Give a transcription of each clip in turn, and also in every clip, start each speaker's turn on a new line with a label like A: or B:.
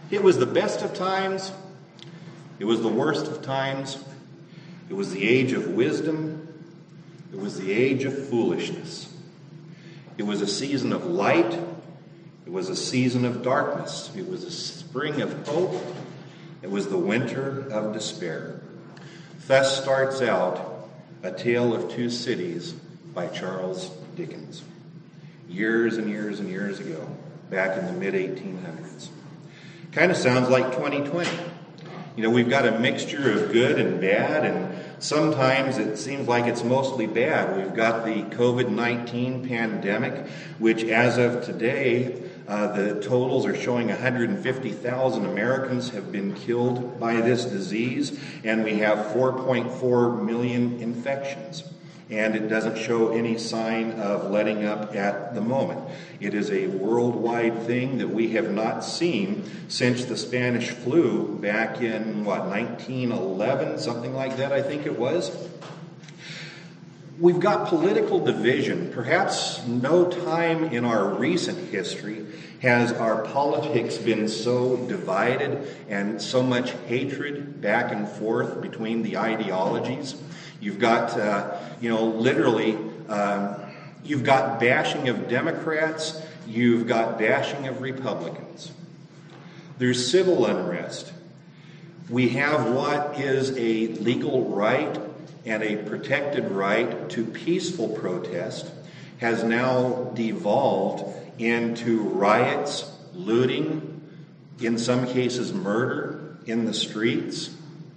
A: It was the best of times. It was the worst of times. It was the age of wisdom. It was the age of foolishness. It was a season of light. It was a season of darkness. It was a spring of hope. It was the winter of despair. Thus starts out A Tale of Two Cities by Charles Dickens. Years and years and years ago, back in the mid-1800s. Kind of sounds like 2020. You know, we've got a mixture of good and bad, and sometimes it seems like it's mostly bad. We've got the COVID-19 pandemic, which as of today, the totals are showing 150,000 Americans have been killed by this disease, and we have 4.4 million infections. And it doesn't show any sign of letting up at the moment. It is a worldwide thing that we have not seen since the Spanish flu back in, 1911, something like that, I think it was. We've got political division. Perhaps no time in our recent history has our politics been so divided and so much hatred back and forth between the ideologies. You've got, you've got bashing of Democrats, you've got bashing of Republicans. There's civil unrest. We have what is a legal right and a protected right to peaceful protest has now devolved into riots, looting, in some cases murder in the streets.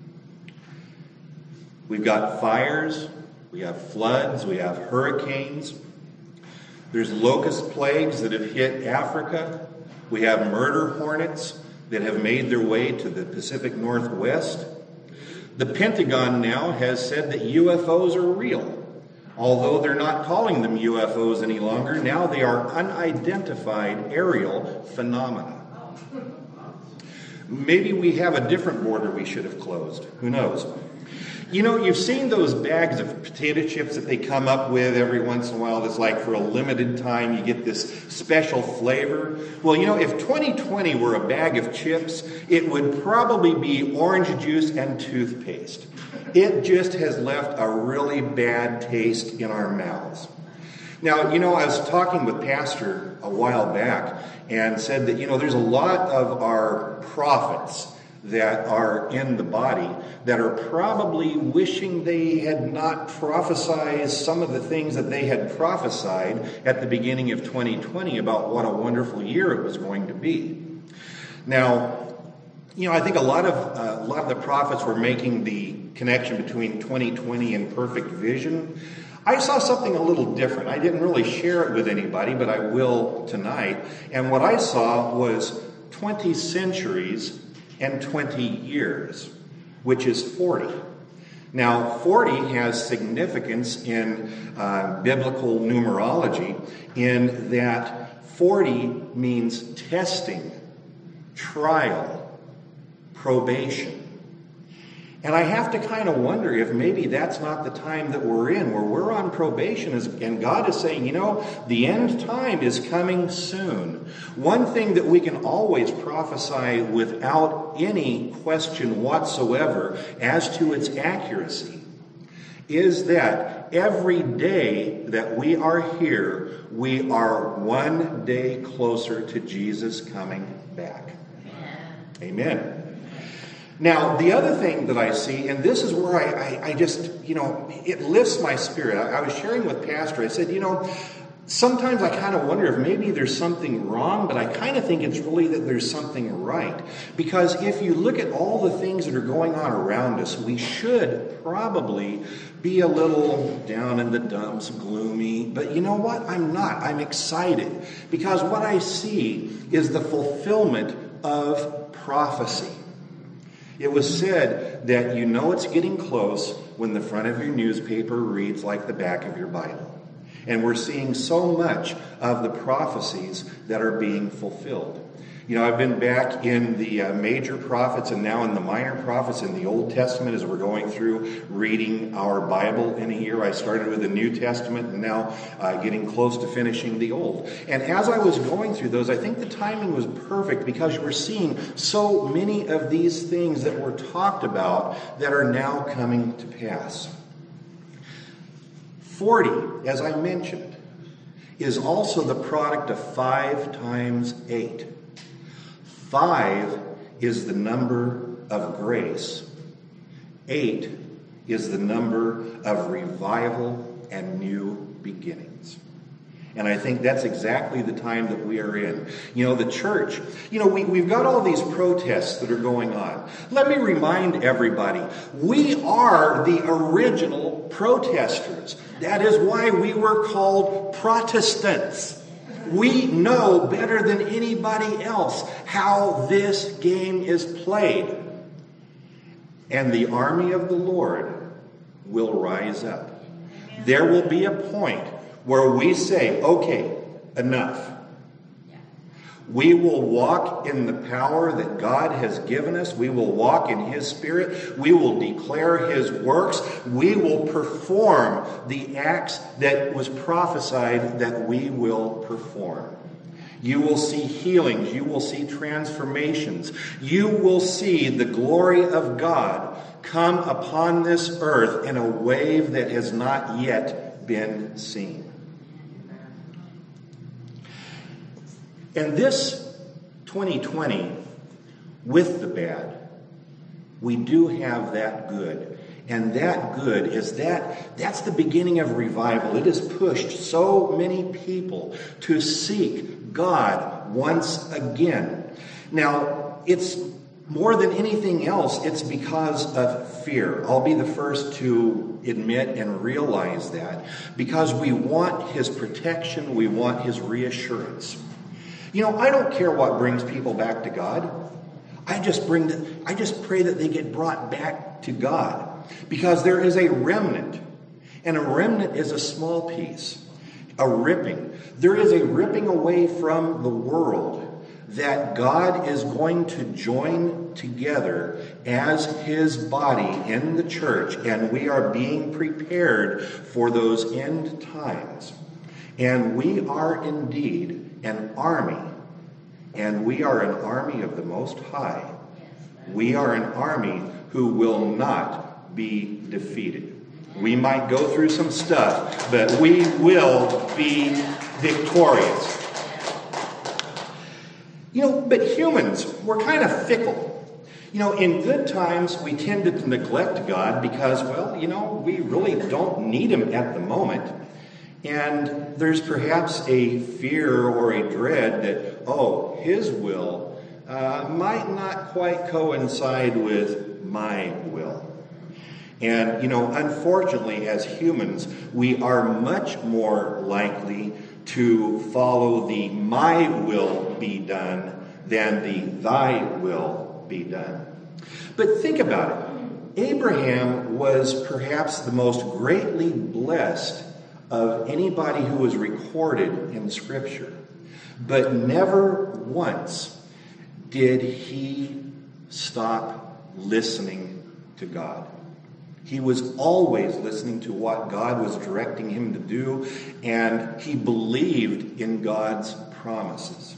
A: We've got fires, we have floods, we have hurricanes. There's locust plagues that have hit Africa. We have murder hornets that have made their way to the Pacific Northwest. The Pentagon now has said that UFOs are real. Although they're not calling them UFOs any longer, now they are unidentified aerial phenomena. Maybe we have a different border we should have closed. Who knows? You know, you've seen those bags of potato chips that they come up with every once in a while that's like for a limited time you get this special flavor. Well, you know, if 2020 were a bag of chips, it would probably be orange juice and toothpaste. It just has left a really bad taste in our mouths. Now, you know, I was talking with Pastor a while back and said that, you know, there's a lot of our prophets that are in the body that are probably wishing they had not prophesied some of the things that they had prophesied at the beginning of 2020 about what a wonderful year it was going to be. Now, you know, I think a lot of the prophets were making the connection between 2020 and perfect vision. I saw something a little different. I didn't really share it with anybody, but I will tonight. And what I saw was 20 centuries and 20 years, which is 40. Now, 40 has significance in biblical numerology in that 40 means testing, trial, probation. And I have to kind of wonder if maybe that's not the time that we're in, where we're on probation, and God is saying, you know, the end time is coming soon. One thing that we can always prophesy without any question whatsoever as to its accuracy is that every day that we are here, we are one day closer to Jesus coming back. Amen. Now, the other thing that I see, and this is where I just, you know, it lifts my spirit. I was sharing with Pastor, I said, you know, sometimes I kind of wonder if maybe there's something wrong, but I kind of think it's really that there's something right. Because if you look at all the things that are going on around us, we should probably be a little down in the dumps, gloomy. But you know what? I'm not. I'm excited. Because what I see is the fulfillment of prophecy. It was said that you know it's getting close when the front of your newspaper reads like the back of your Bible. And we're seeing so much of the prophecies that are being fulfilled. I've been back in the major prophets and now in the minor prophets in the Old Testament as we're going through reading our Bible in a year. I started with the New Testament and now getting close to finishing the Old. And as I was going through those, I think the timing was perfect because we're seeing so many of these things that were talked about that are now coming to pass. 40, as I mentioned, is also the product of 5 times 8. 5 is the number of grace. 8 is the number of revival and new beginnings. And I think that's exactly the time that we are in. The church, we've got all these protests that are going on. Let me remind everybody, we are the original protesters. That is why we were called Protestants. We know better than anybody else how this game is played. And the army of the Lord will rise up. There will be a point where we say, okay, enough. We will walk in the power that God has given us. We will walk in His Spirit. We will declare His works. We will perform the acts that was prophesied that we will perform. You will see healings. You will see transformations. You will see the glory of God come upon this earth in a wave that has not yet been seen. And this 2020, with the bad, we do have that good. And that good is that's the beginning of revival. It has pushed so many people to seek God once again. Now, it's more than anything else, it's because of fear. I'll be the first to admit and realize that. Because we want His protection, we want His reassurance. I don't care what brings people back to God. I just pray that they get brought back to God. Because there is a remnant. And a remnant is a small piece. A ripping. There is a ripping away from the world that God is going to join together as His body in the church. And we are being prepared for those end times. And we are indeed an army, and we are an army of the Most High. We are an army who will not be defeated. We might go through some stuff, but we will be victorious. But humans, we're kind of fickle. In good times, we tend to neglect God because, we really don't need Him at the moment. And there's perhaps a fear or a dread that, His will might not quite coincide with my will. And, unfortunately, as humans, we are much more likely to follow the my will be done than the thy will be done. But think about it. Abraham was perhaps the most greatly blessed of anybody who was recorded in Scripture. But never once did he stop listening to God. He was always listening to what God was directing him to do, and he believed in God's promises.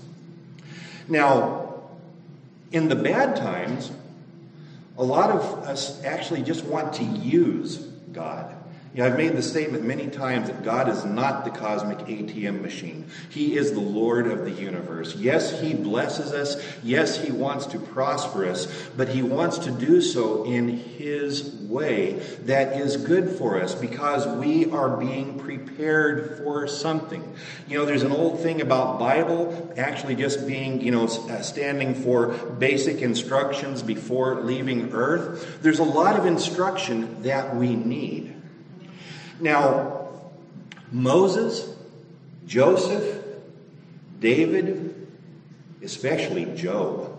A: Now, in the bad times, a lot of us actually just want to use God. I've made the statement many times that God is not the cosmic ATM machine. He is the Lord of the universe. Yes, He blesses us. Yes, He wants to prosper us. But He wants to do so in His way that is good for us because we are being prepared for something. There's an old thing about Bible actually just being, standing for basic instructions before leaving earth. There's a lot of instruction that we need. Now, Moses, Joseph, David, especially Job,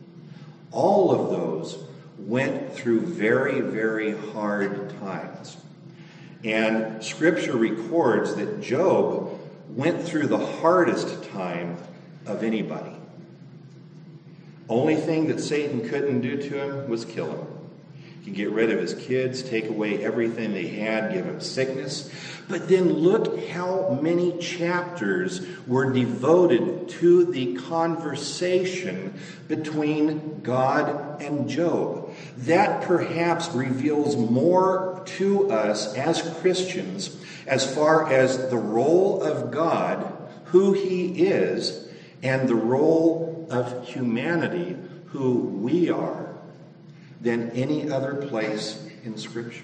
A: all of those went through very, very hard times. And Scripture records that Job went through the hardest time of anybody. Only thing that Satan couldn't do to him was kill him. He could get rid of his kids, take away everything they had, give him sickness. But then look how many chapters were devoted to the conversation between God and Job. That perhaps reveals more to us as Christians as far as the role of God, who he is, and the role of humanity, who we are, than any other place in Scripture.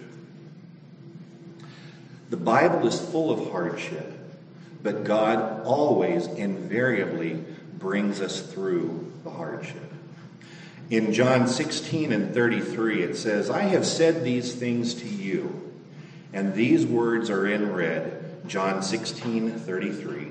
A: The Bible is full of hardship, but God always invariably brings us through the hardship. In John 16:33, it says, "I have said these things to you," and these words are in red, John 16:33,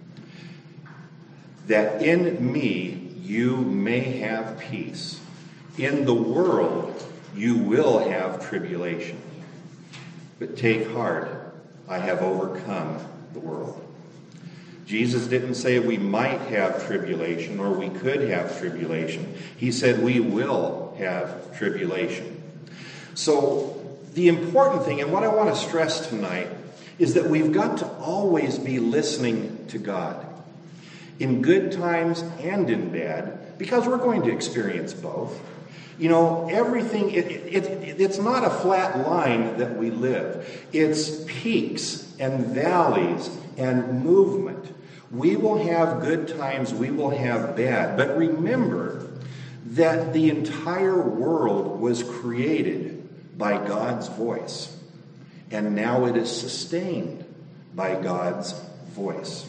A: "that in me you may have peace. In the world you will have tribulation. But take heart, I have overcome the world." Jesus didn't say we might have tribulation or we could have tribulation. He said we will have tribulation. So the important thing, and what I want to stress tonight, is that we've got to always be listening to God. In good times and in bad, because we're going to experience both. You know, everything, it's not a flat line that we live. It's peaks and valleys and movement. We will have good times, we will have bad. But remember that the entire world was created by God's voice. And now it is sustained by God's voice.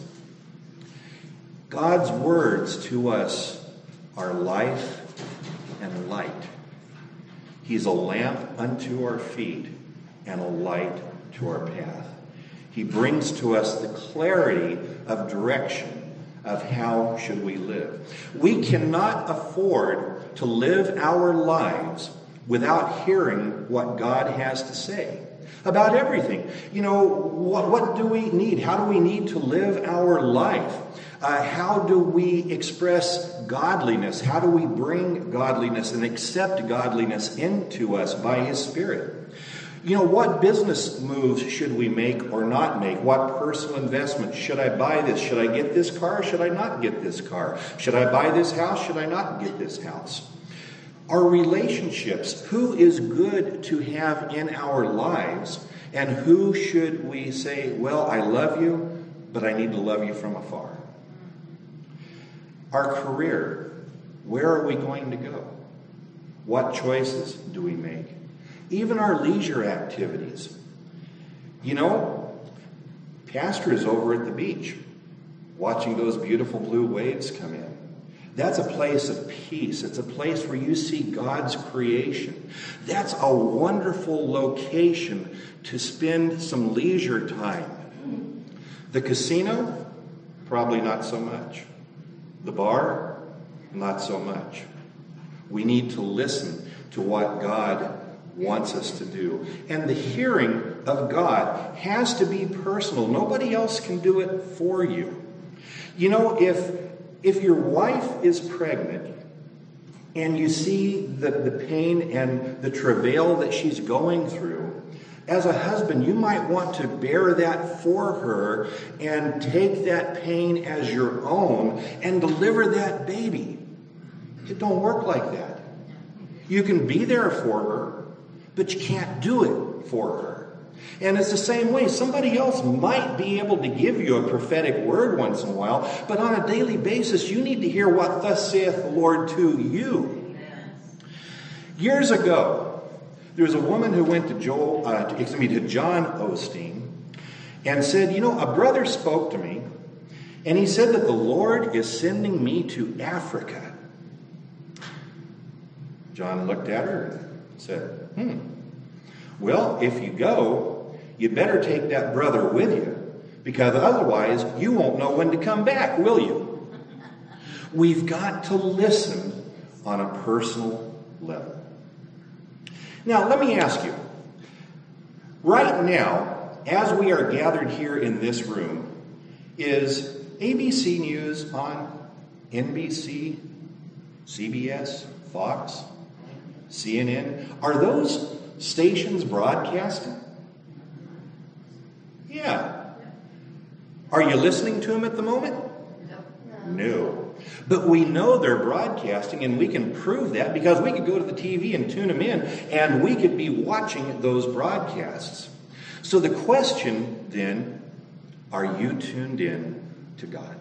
A: God's words to us are life and light. He's a lamp unto our feet and a light to our path. He brings to us the clarity of direction of how should we live. We cannot afford to live our lives without hearing what God has to say about everything. You know, what do we need? How do we need to live our life? How do we express godliness? How do we bring godliness and accept godliness into us by His Spirit? You know, what business moves should we make or not make? What personal investments? Should I buy this? Should I get this car? Should I not get this car? Should I buy this house? Should I not get this house? Our relationships, who is good to have in our lives, and who should we say, well, I love you, but I need to love you from afar? Our career, where are we going to go? What choices do we make? Even our leisure activities. You know, Pastor is over at the beach, watching those beautiful blue waves come in. That's a place of peace. It's a place where you see God's creation. That's a wonderful location to spend some leisure time. The casino, probably not so much. The bar, not so much. We need to listen to what God wants us to do. And the hearing of God has to be personal. Nobody else can do it for you. You know, if your wife is pregnant and you see the pain and the travail that she's going through, as a husband, you might want to bear that for her and take that pain as your own and deliver that baby. It don't work like that. You can be there for her, but you can't do it for her. And it's the same way. Somebody else might be able to give you a prophetic word once in a while, but on a daily basis, you need to hear what thus saith the Lord to you. Years ago, there was a woman who went to John Osteen and said, you know, a brother spoke to me, and he said that the Lord is sending me to Africa. John looked at her and said, well, if you go, you better take that brother with you, because otherwise you won't know when to come back, will you? We've got to listen on a personal level. Now, let me ask you, right now, as we are gathered here in this room, is ABC News on? NBC? CBS, Fox, CNN. Are those stations broadcasting? Yeah. Are you listening to them at the moment? No. But we know they're broadcasting, and we can prove that because we could go to the TV and tune them in, and we could be watching those broadcasts. So the question then, are you tuned in to God?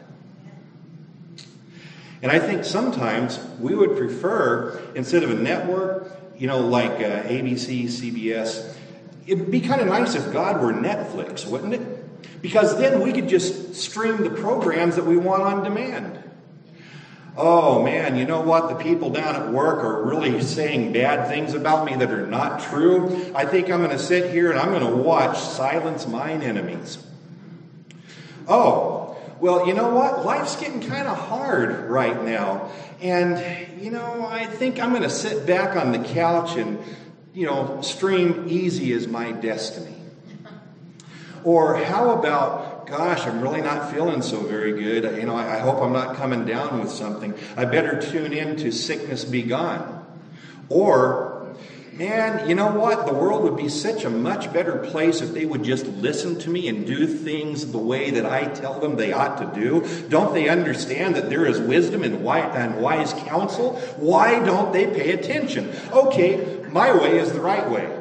A: And I think sometimes we would prefer, instead of a network, like ABC, CBS, it'd be kind of nice if God were Netflix, wouldn't it? Because then we could just stream the programs that we want on demand. Oh man, you know what? The people down at work are really saying bad things about me that are not true. I think I'm going to sit here and I'm going to watch Silence Mine Enemies. Oh, well, you know what? Life's getting kind of hard right now. And, I think I'm going to sit back on the couch and, stream Easy As My Destiny. Or how about, gosh, I'm really not feeling so very good. I hope I'm not coming down with something. I better tune in to Sickness Be Gone. Or, man, you know what? The world would be such a much better place if they would just listen to me and do things the way that I tell them they ought to do. Don't they understand that there is wisdom and wise counsel? Why don't they pay attention? Okay, my way is the right way.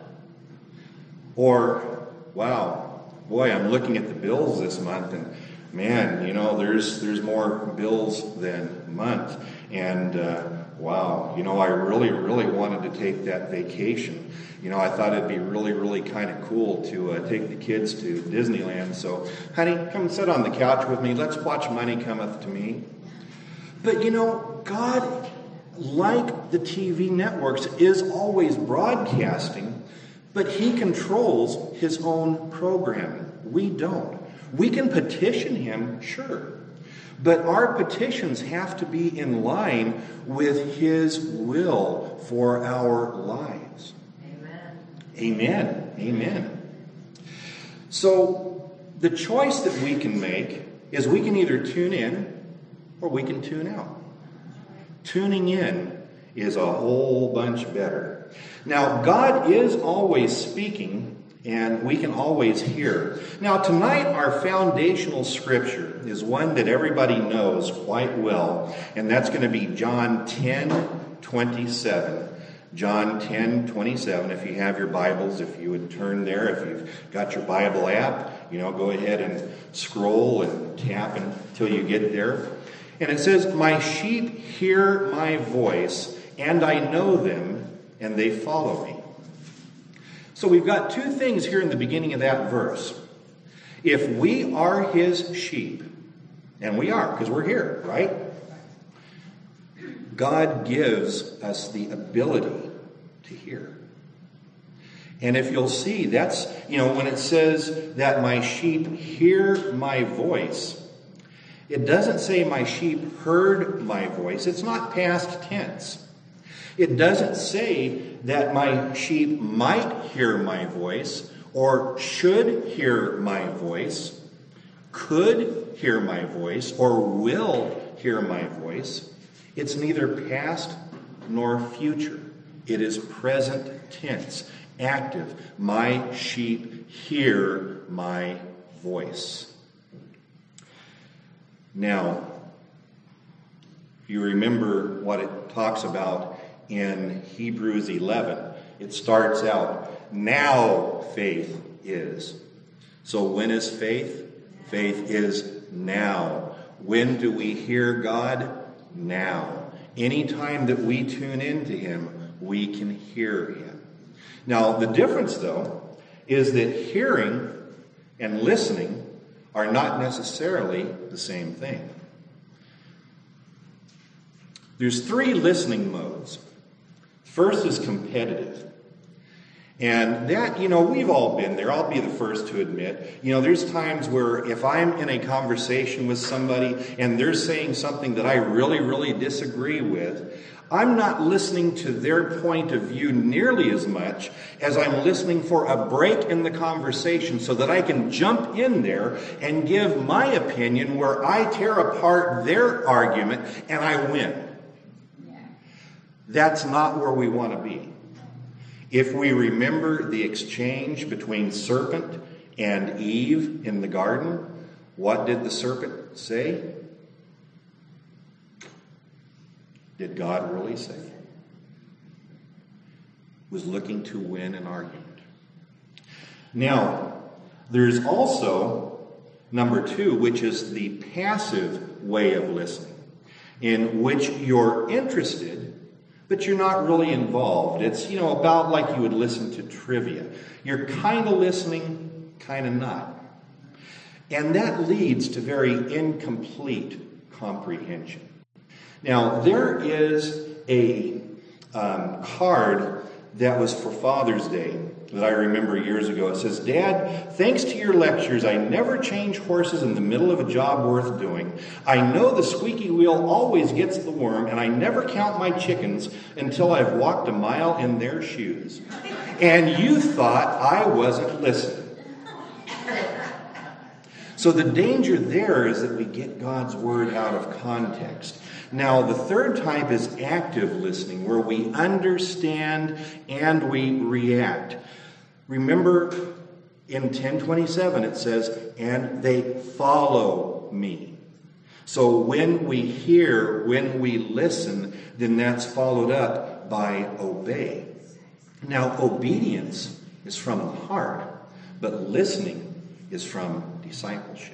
A: Or, wow. Boy, I'm looking at the bills this month, and man, there's more bills than month. And wow, I really, really wanted to take that vacation. I thought it'd be really, really kind of cool to take the kids to Disneyland. So, honey, come sit on the couch with me. Let's watch Money Cometh to Me. But God, like the TV networks, is always broadcasting. But he controls his own programming. We don't. We can petition him, sure. But our petitions have to be in line with his will for our lives. Amen. Amen. So the choice that we can make is we can either tune in or we can tune out. Tuning in is a whole bunch better. Now, God is always speaking, and we can always hear. Now, tonight, our foundational scripture is one that everybody knows quite well, and that's going to be John 10:27. John 10:27. If you have your Bibles, if you would turn there, if you've got your Bible app, go ahead and scroll and tap until you get there. And it says, "My sheep hear my voice, and I know them, and they follow me." So we've got two things here in the beginning of that verse. If we are his sheep, and we are, because we're here, right? God gives us the ability to hear. And if you'll see, that's, when it says that my sheep hear my voice, it doesn't say my sheep heard my voice. It's not past tense. It doesn't say that my sheep might hear my voice, or should hear my voice, could hear my voice, or will hear my voice. It's neither past nor future. It is present tense, active. My sheep hear my voice. Now, you remember what it talks about in Hebrews 11. It starts out, now faith is. So when is faith? Faith is now. When do we hear God? Now. Anytime that we tune into him, we can hear him. Now, the difference, though, is that hearing and listening are not necessarily the same thing. There's three listening modes. First is competitive. And that, we've all been there. I'll be the first to admit. There's times where if I'm in a conversation with somebody and they're saying something that I really, really disagree with, I'm not listening to their point of view nearly as much as I'm listening for a break in the conversation so that I can jump in there and give my opinion where I tear apart their argument and I win. That's not where we want to be. If we remember the exchange between serpent and Eve in the garden, what did the serpent say? Did God really say? Was looking to win an argument. Now, there's also number 2, which is the passive way of listening, in which you're interested, but you're not really involved. It's, about like you would listen to trivia. You're kind of listening, kind of not. And that leads to very incomplete comprehension. Now, there is a card that was for Father's Day that I remember years ago. It says, "Dad, thanks to your lectures, I never change horses in the middle of a job worth doing. I know the squeaky wheel always gets the worm, and I never count my chickens until I've walked a mile in their shoes." And you thought I wasn't listening. So the danger there is that we get God's word out of context. Now, the third type is active listening, where we understand and we react. Remember, in 10:27 it says, "And they follow me." So when we hear, when we listen, then that's followed up by obey. Now, obedience is from the heart, but listening is from discipleship.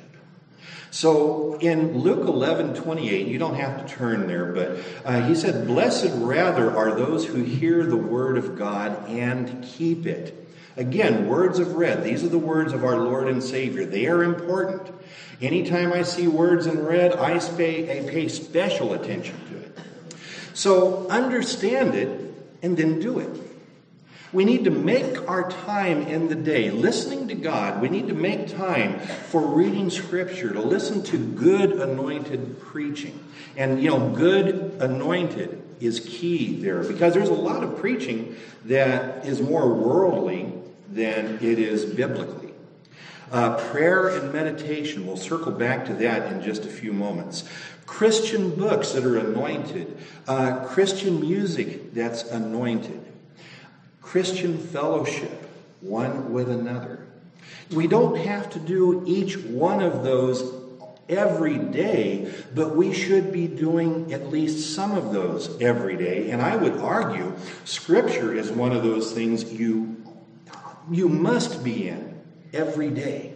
A: So in Luke 11:28, you don't have to turn there, but he said, "Blessed rather are those who hear the word of God and keep it." Again, words of red. These are the words of our Lord and Savior. They are important. Anytime I see words in red, I pay special attention to it. So understand it and then do it. We need to make our time in the day listening to God. We need to make time for reading Scripture, to listen to good anointed preaching. And, good anointed is key there, because there's a lot of preaching that is more worldly than it is biblically. Prayer and meditation, we'll circle back to that in just a few moments. Christian books that are anointed. Christian music that's anointed. Christian fellowship, one with another. We don't have to do each one of those every day, but we should be doing at least some of those every day. And I would argue Scripture is one of those things you must be in every day.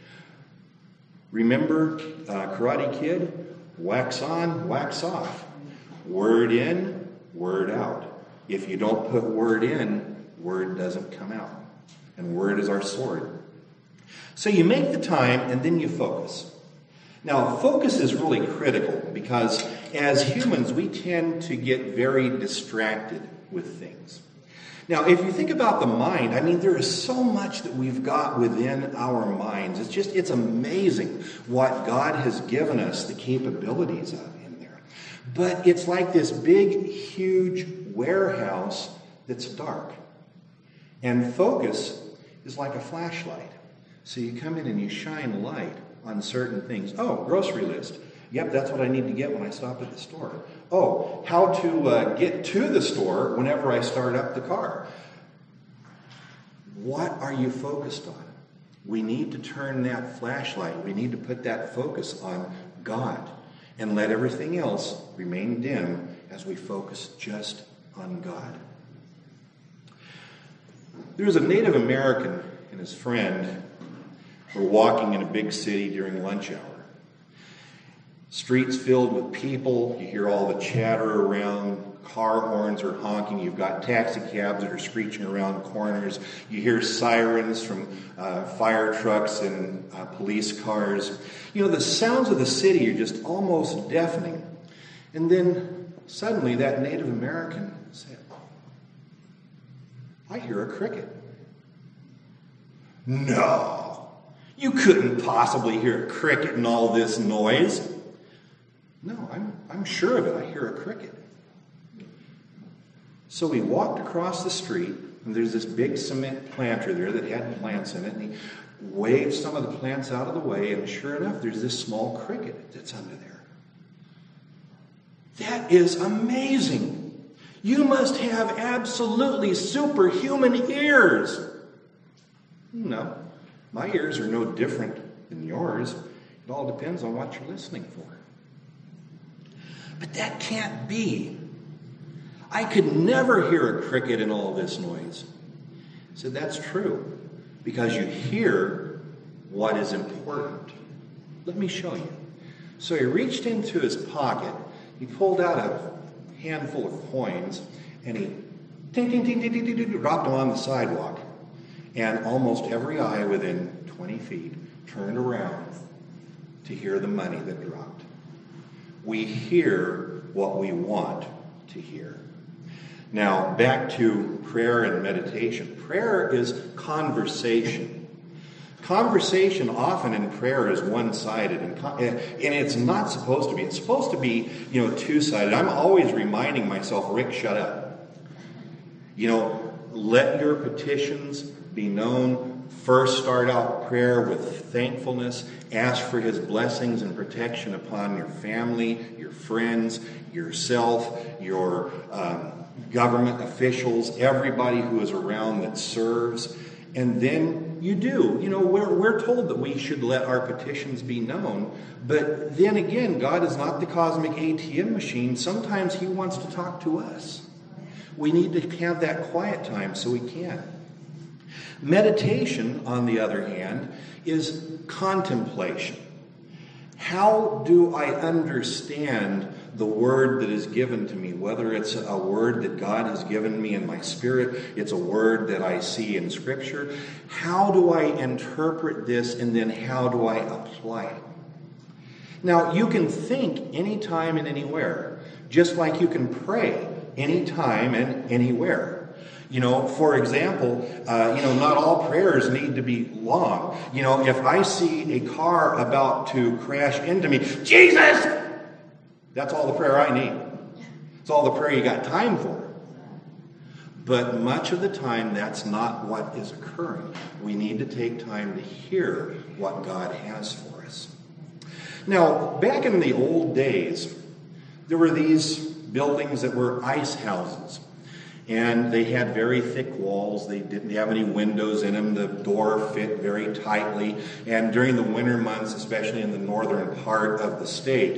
A: Remember Karate Kid? Wax on, wax off. Word in, word out. If you don't put word in, word doesn't come out. And word is our sword. So you make the time and then you focus. Now, focus is really critical because as humans, we tend to get very distracted with things. Now, if you think about the mind, there is so much that we've got within our minds. It's amazing what God has given us the capabilities of in there. But it's like this big, huge warehouse that's dark. And focus is like a flashlight. So you come in and you shine light on certain things. Oh, grocery list. Yep, that's what I need to get when I stop at the store. Oh, how to get to the store whenever I start up the car. What are you focused on? We need to turn that flashlight. We need to put that focus on God and let everything else remain dim as we focus just on God. There was a Native American and his friend were walking in a big city during lunch hour. Streets filled with people. You hear all the chatter around. Car horns are honking. You've got taxi cabs that are screeching around corners. You hear sirens from fire trucks and police cars. The sounds of the city are just almost deafening. And then suddenly that Native American said, "I hear a cricket." No, you couldn't possibly hear a cricket in all this noise. No, I'm sure of it. I hear a cricket. So he walked across the street, and there's this big cement planter there that had plants in it, and he waved some of the plants out of the way, and sure enough, there's this small cricket that's under there. That is amazing. You must have absolutely superhuman ears. No, my ears are no different than yours. It all depends on what you're listening for. But that can't be. I could never hear a cricket in all this noise. I said, that's true, because you hear what is important. Let me show you. So he reached into his pocket, he pulled out a handful of coins, and he dropped them on the sidewalk. And almost every eye within 20 feet turned around to hear the money that dropped. We hear what we want to hear. Now, back to prayer and meditation. Prayer is conversation. Conversation often in prayer is one-sided, and it's not supposed to be. It's supposed to be, two-sided. I'm always reminding myself, Rick, shut up. Let your petitions be known. First, start out prayer with thankfulness. Ask for his blessings and protection upon your family, your friends, yourself, your government officials, everybody who is around that serves. And then you do. We're told that we should let our petitions be known. But then again, God is not the cosmic ATM machine. Sometimes he wants to talk to us. We need to have that quiet time so we can. Meditation, on the other hand, is contemplation. How do I understand the word that is given to me? Whether it's a word that God has given me in my spirit, it's a word that I see in Scripture. How do I interpret this, and then how do I apply it? Now, you can think anytime and anywhere, just like you can pray anytime and anywhere. For example, not all prayers need to be long. If I see a car about to crash into me, Jesus! That's all the prayer I need. It's all the prayer you got time for. But much of the time, that's not what is occurring. We need to take time to hear what God has for us. Now, back in the old days, there were these buildings that were ice houses. And they had very thick walls. They didn't have any windows in them. The door fit very tightly. And during the winter months, especially in the northern part of the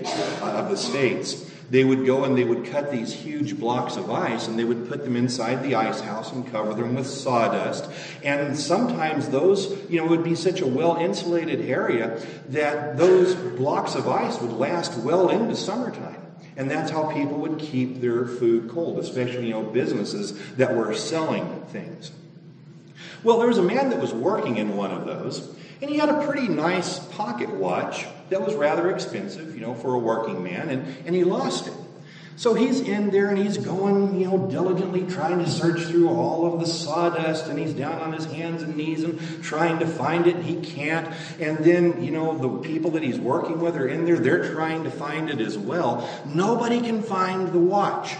A: states, they would go and they would cut these huge blocks of ice, and they would put them inside the ice house and cover them with sawdust. And sometimes those, would be such a well-insulated area that those blocks of ice would last well into summertime. And that's how people would keep their food cold, especially, businesses that were selling things. Well, there was a man that was working in one of those, and he had a pretty nice pocket watch that was rather expensive, for a working man, and he lost it. So he's in there and he's going, diligently trying to search through all of the sawdust, and he's down on his hands and knees and trying to find it. He can't. And then, the people that he's working with are in there. They're trying to find it as well. Nobody can find the watch.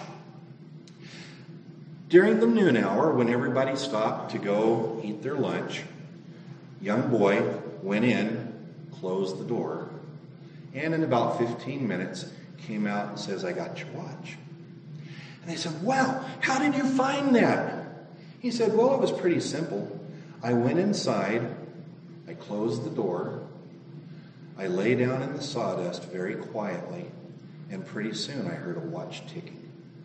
A: During the noon hour, when everybody stopped to go eat their lunch, young boy went in, closed the door, and in about 15 minutes, came out and says, I got your watch. And they said, wow, how did you find that? He said, well, it was pretty simple. I went inside, I closed the door, I lay down in the sawdust very quietly, and pretty soon I heard a watch ticking.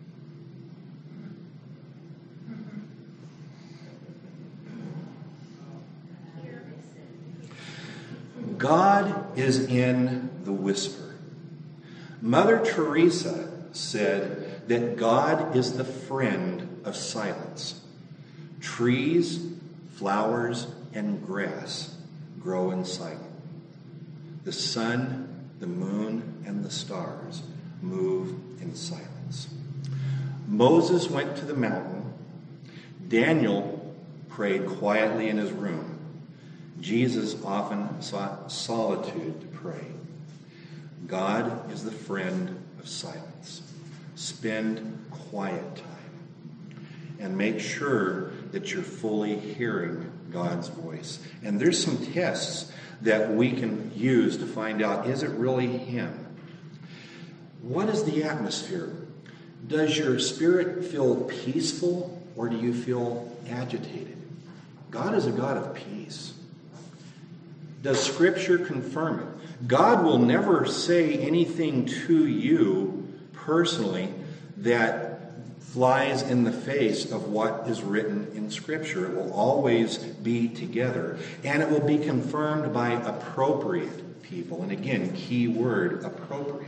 A: God is in the whisper. Mother Teresa said that God is the friend of silence. Trees, flowers, and grass grow in silence. The sun, the moon, and the stars move in silence. Moses went to the mountain. Daniel prayed quietly in his room. Jesus often sought solitude to pray. God is the friend of silence. Spend quiet time and make sure that you're fully hearing God's voice. And there's some tests that we can use to find out, is it really Him? What is the atmosphere?
B: Does your spirit feel peaceful, or do you feel agitated? God is a God of peace. Does Scripture confirm it? God will never say anything to you personally that flies in the face of what is written in Scripture. It will always be together, and it will be confirmed by appropriate people. And again, key word, appropriate.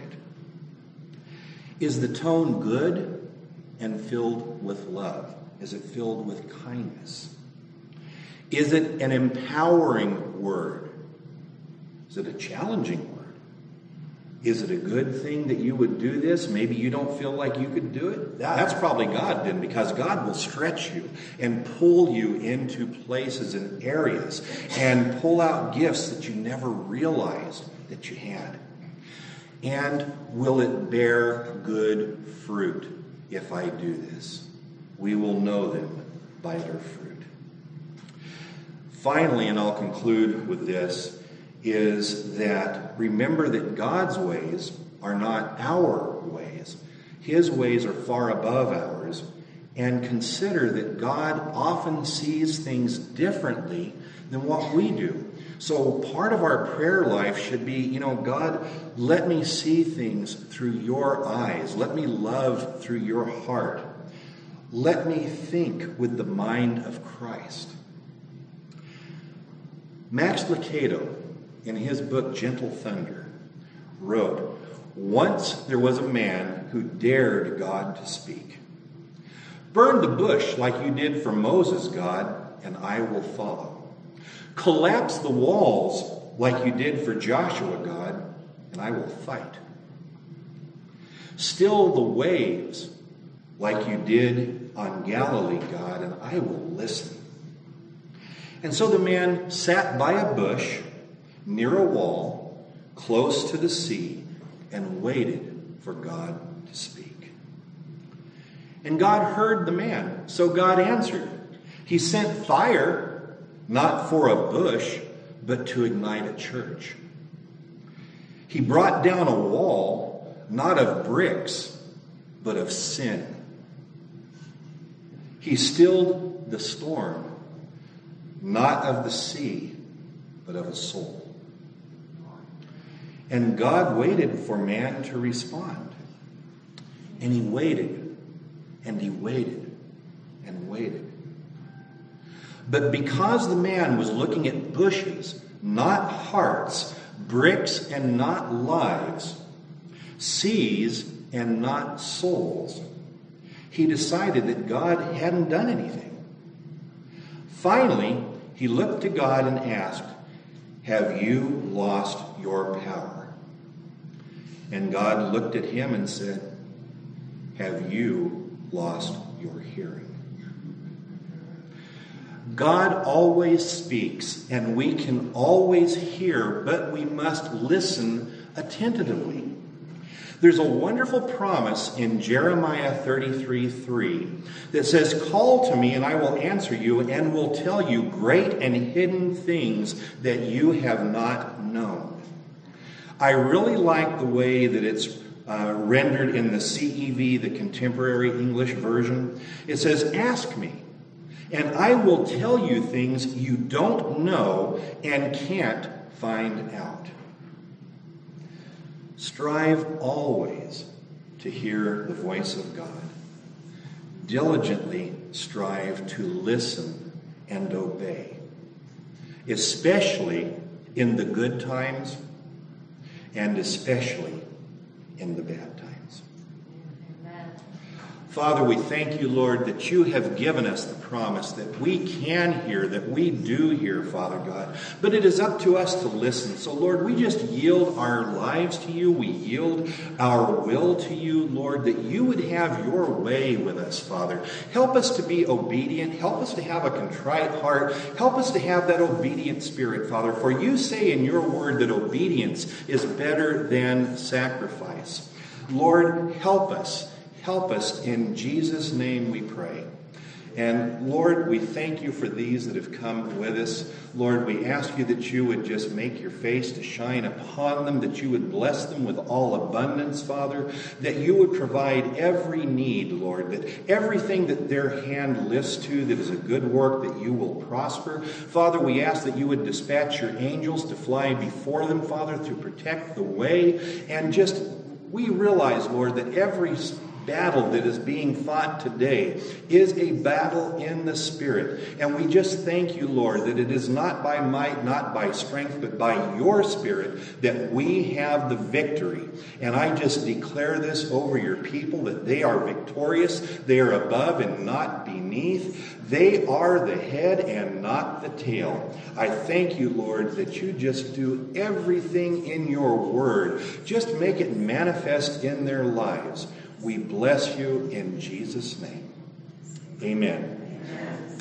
B: Is the tone good and filled with love? Is it filled with kindness? Is it an empowering word? Is it a challenging word? Is it a good thing that you would do this? Maybe you don't feel like you could do it. That's probably God then, because God will stretch you and pull you into places and areas and pull out gifts that you never realized that you had. And will it bear good fruit if I do this? We will know them by their fruit. Finally, and I'll conclude with this, is that remember that God's ways are not our ways. His ways are far above ours. And consider that God often sees things differently than what we do. So part of our prayer life should be, God, let me see things through your eyes. Let me love through your heart. Let me think with the mind of Christ. Max Lucado, in his book Gentle Thunder, wrote, "Once there was a man who dared God to speak. Burn the bush like you did for Moses, God, and I will follow. Collapse the walls like you did for Joshua, God, and I will fight. Still the waves like you did on Galilee, God, and I will listen." And so the man sat by a bush near a wall, close to the sea, and waited for God to speak. And God heard the man, so God answered. He sent fire, not for a bush, but to ignite a church. He brought down a wall, not of bricks, but of sin. He stilled the storm, not of the sea, but of a soul. And God waited for man to respond. And he waited, and he waited, and waited. But because the man was looking at bushes, not hearts, bricks and not lives, seas and not souls, he decided that God hadn't done anything. Finally, he looked to God and asked, "Have you lost your power?" And God looked at him and said, "Have you lost your hearing?" God always speaks, and we can always hear, but we must listen attentively. There's a wonderful promise in Jeremiah 33:3 that says, "Call to me, and I will answer you, and will tell you great and hidden things that you have not known." I really like the way that it's rendered in the CEV, the Contemporary English Version. It says, "Ask me, and I will tell you things you don't know and can't find out." Strive always to hear the voice of God. Diligently strive to listen and obey, especially in the good times and especially in the bad times.
C: Amen.
B: Father, we thank you, Lord, that you have given us the promise that we can hear, that we do hear, Father God. But it is up to us to listen. So, Lord, we just yield our lives to you. We yield our will to you, Lord, that you would have your way with us, Father. Help us to be obedient. Help us to have a contrite heart. Help us to have that obedient spirit, Father. For you say in your word that obedience is better than sacrifice. Lord, help us. Help us. In Jesus' name we pray.
A: And Lord, we thank you for these that have come with us. Lord, we ask you that you would just make your face to shine upon them, that you would bless them with all abundance, Father, that you would provide every need, Lord, that everything that their hand lifts to that is a good work, that you will prosper. Father, we ask that you would dispatch your angels to fly before them, Father, to protect the way. And just, we realize, Lord, that every battle that is being fought today is a battle in the Spirit. And we just thank you, Lord, that it is not by might, not by strength, but by your Spirit that we have the victory. And I just declare this over your people, that they are victorious. They are above and not beneath. They are the head and not the tail. I thank you, Lord, that you just do everything in your word. Just make it manifest in their lives. We bless you in Jesus' name. Amen.